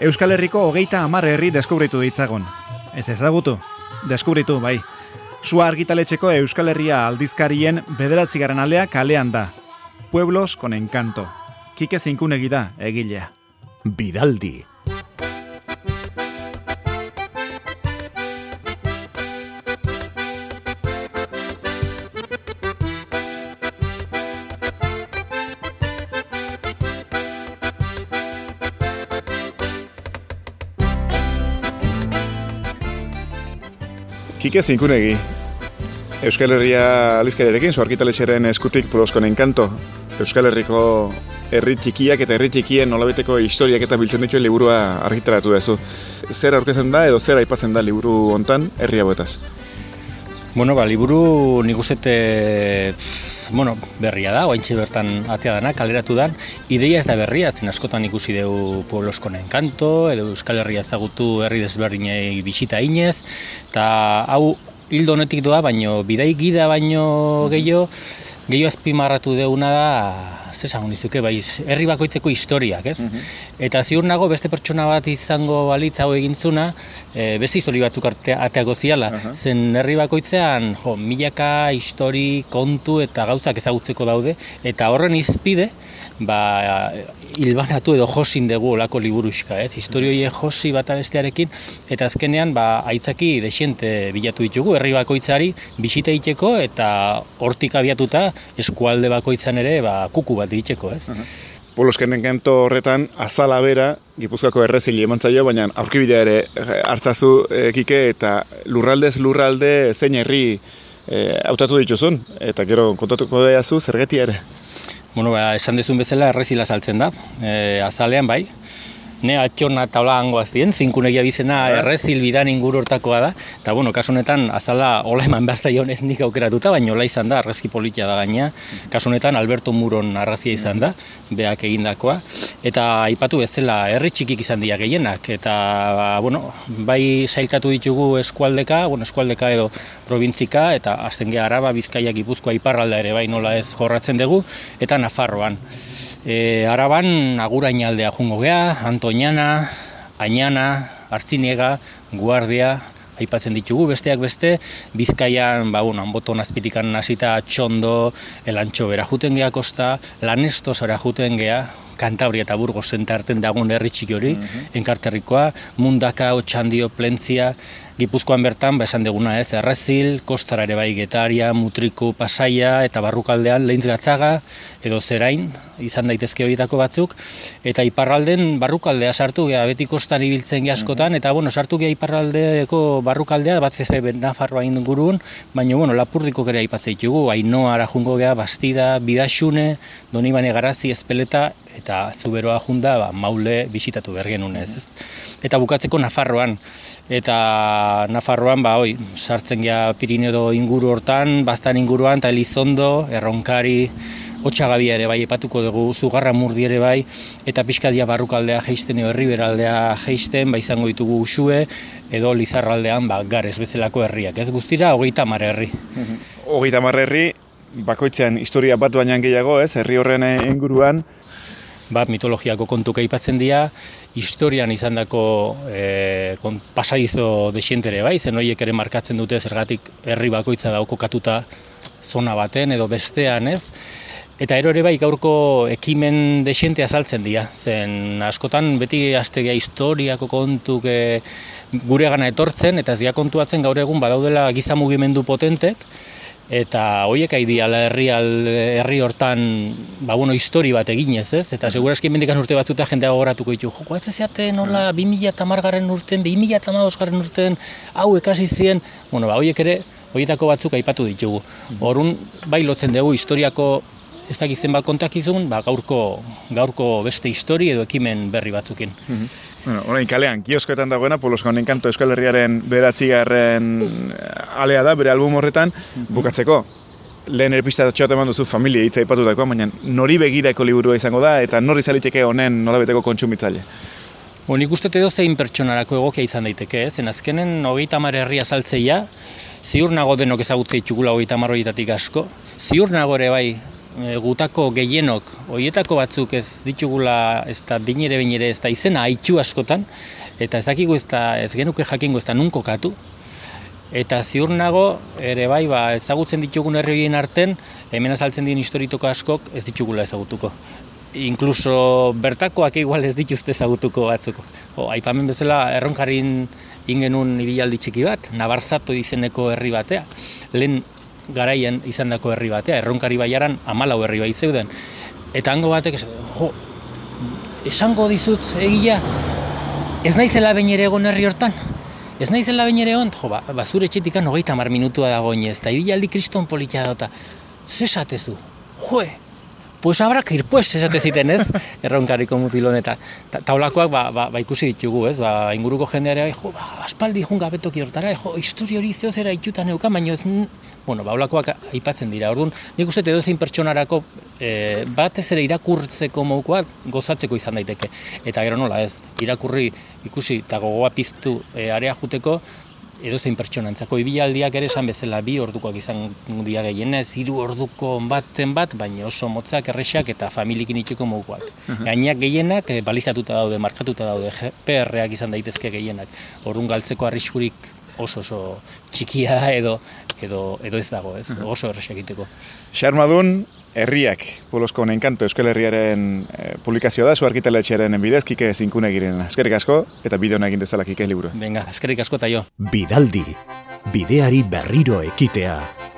Euskal Herriko 30 herri deskubritu ditzagun. Ez ezagutu? Deskubritu, bai. Sua argitaletxeko Euskal Herria aldizkarien 9. alea kalean da. Pueblos con encanto. Kike Zinkunegi da egilea. Bidaldi. Kike Zinkunegi, Euskal Herria aldizkariarekin, zu argitaletxeren eskutik Pueblos con encanto. Euskal Herriko herri txikiak eta herri txikien nolabeteko historiak eta biltzen dituen liburua argitaratu duzu. Zer aurkezten da edo zer aipatzen da liburu hontan herri hauetaz? Liburu nik uste berria da, oaintxe bertan atea dana, kaleratu dan. Ideia ez da berria, zen askotan ikusi dugu Pueblos con encanto, edo Euskal Herria ezagutu herri desberdinei bisita inez, eta hau hildo honetik doa, baino bidai gida baino gehiago azpimarratu deuna da, zer esango nizuke, herri bakoitzeko historiak, ez? Eta ziur nago beste pertsona bat izango balitz hau egintzuna, beste histori batzuk ateako ziala. Zen herri bakoitzean, milaka histori, kontu eta gauzak ezagutzeko daude, eta horren izpide, hilbanatu edo josin dugu olako liburuxka, ez? Historioie josi bata bestearekin, eta azkenean aitzaki desiente bilatu ditugu, herri bakoitzari bisita egiteko eta hortik abiatuta eskualde bakoitzan ere kuku bat egiteko, ez? Pueblos con encanto horretan azala bera Gipuzkoako errezili emantzaio, baina aurkibidea ere hartzazu Kike, eta lurraldez lurralde zein herri hautatu dituzun, eta gero kontatuko daiazu zergatia ere. Esan dezun bezala errezila saltzen da, azalean bai. Ne atxona taula hangoa zien, Zinkunegia bizena errezil bidan inguru hortakoa da. Eta, kasu honetan, azala hola eman behar zaion ez nik aukeratuta, baina hola izan da, argazki politia da gaina. Kasu honetan, Alberto Muron argazia izan da, beak egindakoa. Eta aipatu bezala, herri txikik izan dira gehienak. Eta, bai sailkatu ditugu eskualdeka edo provintzika, eta azten geha Araba, Bizkaia, Gipuzkoa, Iparralda ere bai nola ez jorratzen dugu, eta Nafarroan. Araban Agurainaldea jungo geha, Antoñana, Añana, Artziniega, Guardia, aipatzen ditugu besteak beste, Bizkaian, Anboton azpitikan hasita Txondo, Elantxo bera juten geha kosta, Lanestos bera juten geha, Kantabria eta Burgos zentarten dagoen herri txiki hori, Enkarterrikoa, Mundaka, Otxandio, Plentzia, Gipuzkoan bertan, esan deguna ez, Errezil, Kostara ere bai Getaria, Mutriku, Pasaia, eta barrukaldean Leintz Gatzaga, edo Zerain, izan daitezke horietako batzuk, eta iparralden barrukaldea sartu geha, beti kostan ibiltzen geha askotan, eta sartu geha iparraldeko barrukaldea, bat ez Nafarroa ingurun, baina Lapurdiko ere aipatzen ditugu, Ainoara jungo geha, Bastida, Bidaxune, Donibane Garazi, Ezpeleta, eta Zuberoa junda Maule bisitatu behar genuen ez. Eta bukatzeko Nafarroan. Eta Nafarroan sartzen geha Pirineo inguru hortan, Baztan inguruan, eta Elizondo, Erronkari, Otxagabia ere bai epatuko dugu, Zugarramurdi ere bai, eta pixkadia barrukaldea jeisten edo herriberaldea jeisten, izango ditugu Uxue, edo Lizarraldean Gares bezalako herriak. Ez guztira 30 herri. 30 herri, bakoitzean historia bat baina gehiago, ez, herri horren inguruan. Mitologiako kontuk aipatzen dira, historian izandako pasadizo desientere bai, zen horiek ere markatzen dute zergatik herri bakoitza dago kokatuta zona baten edo bestean, ez? Eta ere bai gaurko ekimen desiente azaltzen dira, zen askotan beti hastegea historiako kontuk guregana etortzen, eta ez kontuatzen gaur egun badaudela giza mugimendu potentek, eta horiek aidiala herri hortan histori bat eginez, ez? Eta segurazki mendikan urte batzuta jendea gogoratuko ditu. Ez zeate nola 2010 urten, 2015 urten, hau ekasi zien, horiek ere, horietako batzuk aipatu ditugu. Horun, lotzen dugu historiako ez dakitzen kontakizun, gaurko beste histori edo ekimen berri batzukin. Orain kalean, kioskoetan dagoena, Pueblos con encanto Euskal Herriaren 9. alea da, bere album horretan, bukatzeko. Lehen ere pista txoat eman duzu familia hitza aipatutakoa, baina nori begirako liburua izango da, eta nori zaliteke honen nolabeteko kontsumitzaile? Nik uste edo zein pertsonarako egokia izan daiteke, zen azkenen 30 herri azaltzeia, ziur nago denok ezagutzea itxugula 30 horietatik asko, ziur nago ere bai gutako gehienok, horietako batzuk ez ditugula, ez da binere ez da izena haitxu askotan, eta ez dakigu ez genuke jakingo ez da nun kokatu. Eta ziur nago, ere bai, ezagutzen ditugun herri horien arten, hemen azaltzen dien historitoko askok ez ditugula ezagutuko. Inkluso bertakoak igual ez dituzte ezagutuko batzuko. Aipamen bezala erronkarin ingenun ibilaldi txiki bat, Nabarzato izeneko herri batea. Lehen garaian izandako herri batea, erronkari baiaran 14 herri bai zeuden. Eta hango batek, esango dizut egia, ez naizela behin ere egon herri hortan. Ez naizela behin ere egon, zure etxetikan 30 minutua dago inez, eta ibilaldi kriston politia dota. Zesatezu, pues habrá que ir, pues, esate ziten, ez? Erronkariko mutilon eta taulakoak ikusi ditugu, ez? Inguruko jendeare, aspaldi jun gabetoki hortara, histori hori zeozera itutan neukan, baina ez, olakoak aipatzen dira. Orduan, nik uste edozein pertsonarako batez ere irakurtzeko modukoa gozatzeko izan daiteke. Eta gero nola, ez? Irakurri ikusi eta gogoa piztu area juteko, edozein pertsonantzako ibilaldiak ere esan bezala 2 ordukoak izan dira gehienez, 3 orduko baten bat, baina oso motzak, errexak eta familiekin itxeko modukoak. Gainak gehienak balizatuta daude, markatuta daude, PR-ak izan daitezke gehienak. Orduan galtzeko arriskurik oso txikia edo ez dago, ez? Oso errexak egiteko. Xarmadun, Herriak, Pueblosko Enkanto Euskal Herriaren publikazioa da, zu argitaletxearen bidez, Kike Zinkunegiren. Eskerrik asko, eta bide hona egin dezala Kike liburu. Venga, eskerrik asko eta jo. Bidaldi, bideari berriro ekitea.